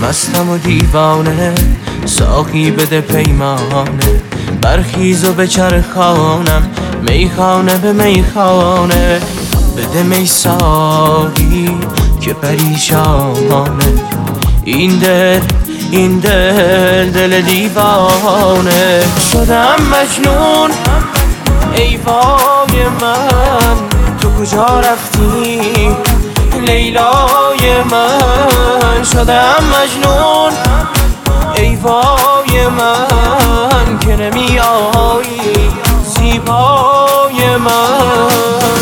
مستم و دیوانه، ساقی بده پیمانه، برخیز و به چرخانم میخانه به میخانه. بده می ساقی که پریشانه، این دل دیوانه. شدم مجنون ای وای من، تو کجا رفتی لیلای من؟ شدم مجنون ای وای من، که نمی آیی زیبای من.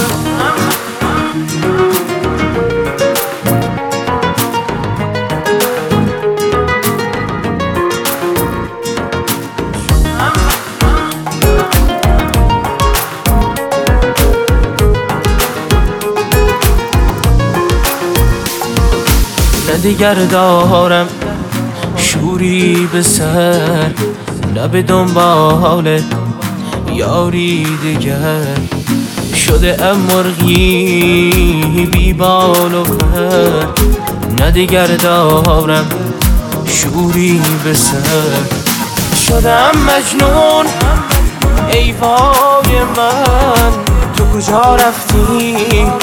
نه دیگر دارم شوری به سر، نه به دنبال یاری دیگر. شده ام مرغی بی بال و پر، نه دیگر دارم شوری به سر. شدم مجنون ای وای من، تو کجا رفتی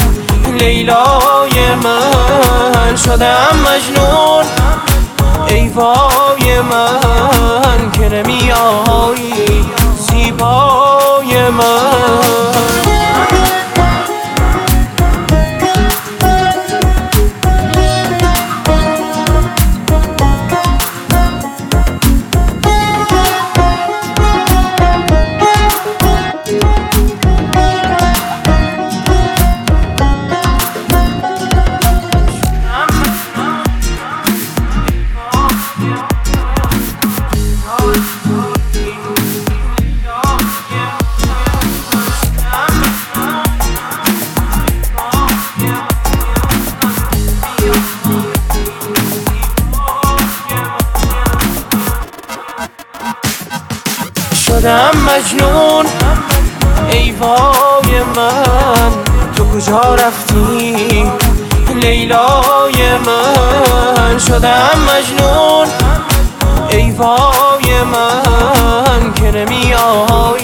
لیلای من؟ شدم مجنون ای وای من، که نمی آیی زیبای من. شدم مجنون ای وای من، تو کجا رفتی لیلای من؟ شدم مجنون ای وای من، که نمی آیی